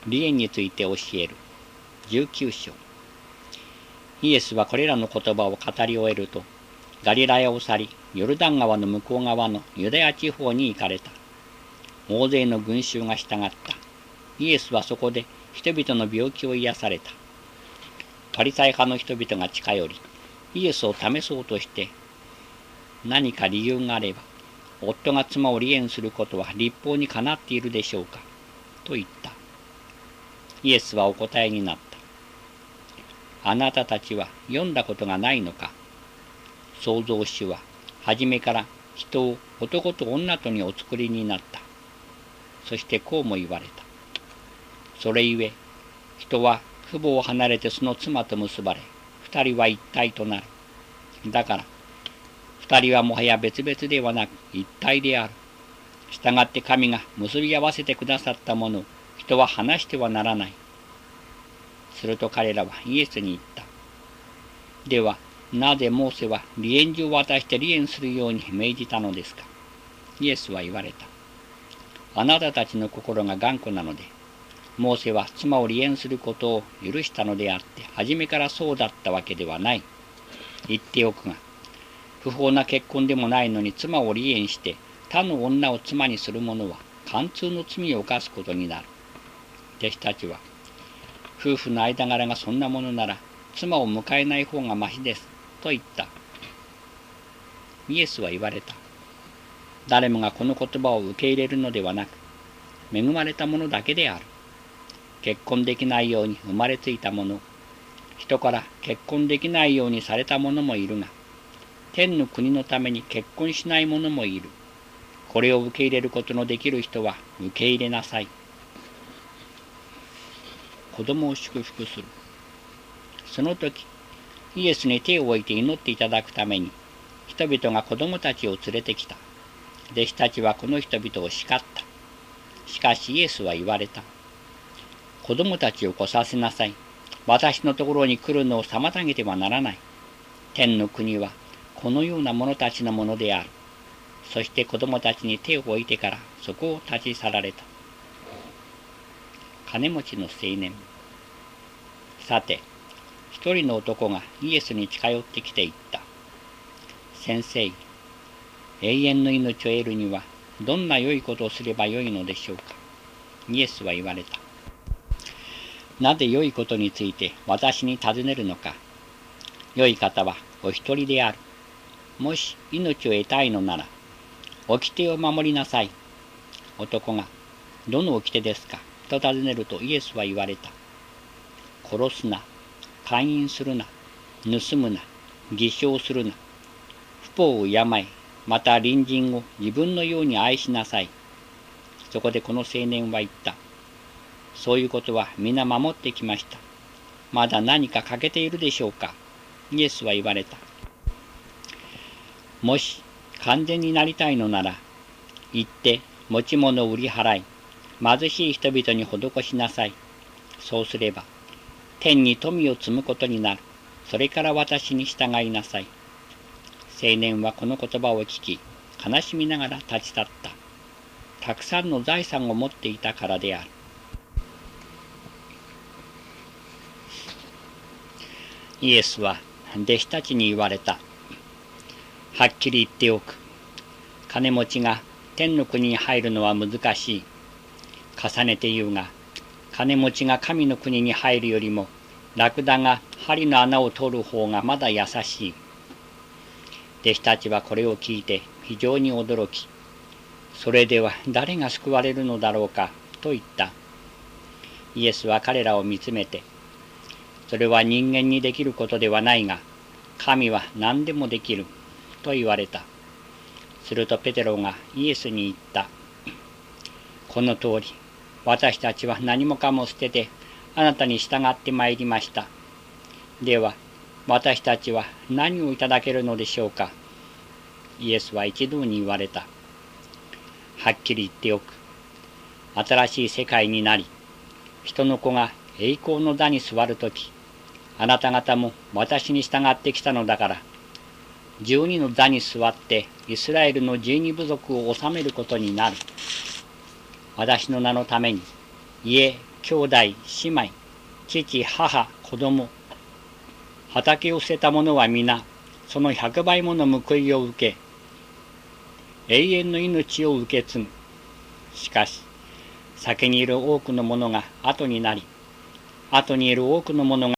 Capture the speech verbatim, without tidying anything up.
離縁について教えるじゅうきゅう章。イエスはこれらの言葉を語り終えると、ガリラヤを去り、ヨルダン川の向こう側のユダヤ地方に行かれた。大勢の群衆が従った。イエスはそこで人々の病気を癒された。パリサイ派の人々が近寄り、イエスを試そうとして、何か理由があれば、夫が妻を離縁することは律法にかなっているでしょうか、と言った。イエスはお答えになった。あなたたちは読んだことがないのか。創造主は初めから人を男と女とにお作りになった。そしてこうも言われた。それゆえ、人は父母を離れてその妻と結ばれ、二人は一体となる。だから、二人はもはや別々ではなく一体である。したがって神が結び合わせてくださったものを人は離してはならない。すると彼らはイエスに言った。では、なぜモーセは離縁状を渡して離縁するように命じたのですか。イエスは言われた。あなたたちの心が頑固なので、モーセは妻を離縁することを許したのであって、初めからそうだったわけではない。言っておくが、不法な結婚でもないのに妻を離縁して他の女を妻にする者は貫通の罪を犯すことになる。弟子たちは、夫婦の間柄がそんなものなら妻を迎えない方がましですと言った。イエスは言われた。誰もがこの言葉を受け入れるのではなく、恵まれた者だけである。結婚できないように生まれついた者、人から結婚できないようにされた者もいるが、天の国のために結婚しない者もいる。これを受け入れることのできる人は受け入れなさい。子供を祝福する。その時、イエスに手を置いて祈っていただくために、人々が子供たちを連れてきた。弟子たちはこの人々を叱った。しかしイエスは言われた。子供たちを来させなさい。私のところに来るのを妨げてはならない。天の国はこのような者たちのものである。そして子供たちに手を置いてからそこを立ち去られた。金持ちの青年。さて、一人の男がイエスに近寄ってきて言った。先生、永遠の命を得るにはどんな良いことをすればよいのでしょうか。イエスは言われた。なぜ良いことについて私に尋ねるのか。良い方はお一人である。もし命を得たいのなら、掟を守りなさい。男が、どの掟ですかと尋ねるとイエスは言われた。殺すな、姦淫するな、盗むな、偽証するな、不法を敬い、また隣人を自分のように愛しなさい。そこでこの青年は言った。そういうことは皆守ってきました。まだ何か欠けているでしょうか。イエスは言われた。もし完全になりたいのなら、行って持ち物を売り払い、貧しい人々に施しなさい。そうすれば、天に富を積むことになる。それから私に従いなさい。青年はこの言葉を聞き、悲しみながら立ち去った。たくさんの財産を持っていたからである。イエスは弟子たちに言われた。はっきり言っておく。金持ちが天の国に入るのは難しい。重ねて言うが、金持ちが神の国に入るよりも、ラクダが針の穴を通る方がまだ優しい。弟子たちはこれを聞いて非常に驚き、それでは誰が救われるのだろうかと言った。イエスは彼らを見つめて、それは人間にできることではないが、神は何でもできると言われた。するとペテロがイエスに言った。この通り、私たちは何もかも捨ててあなたに従ってまいりました。では、私たちは何をいただけるのでしょうか。イエスは一同に言われた。はっきり言っておく。新しい世界になり、人の子が栄光の座に座るとき、あなた方も私に従ってきたのだから、十二の座に座ってイスラエルの十二部族を治めることになる。私の名のために、いえ、 兄弟、姉妹、父、母、子供、畑を捨てた者は皆、その百倍もの報いを受け、永遠の命を受け継ぐ。しかし、先にいる多くの者が後になり、後にいる多くの者が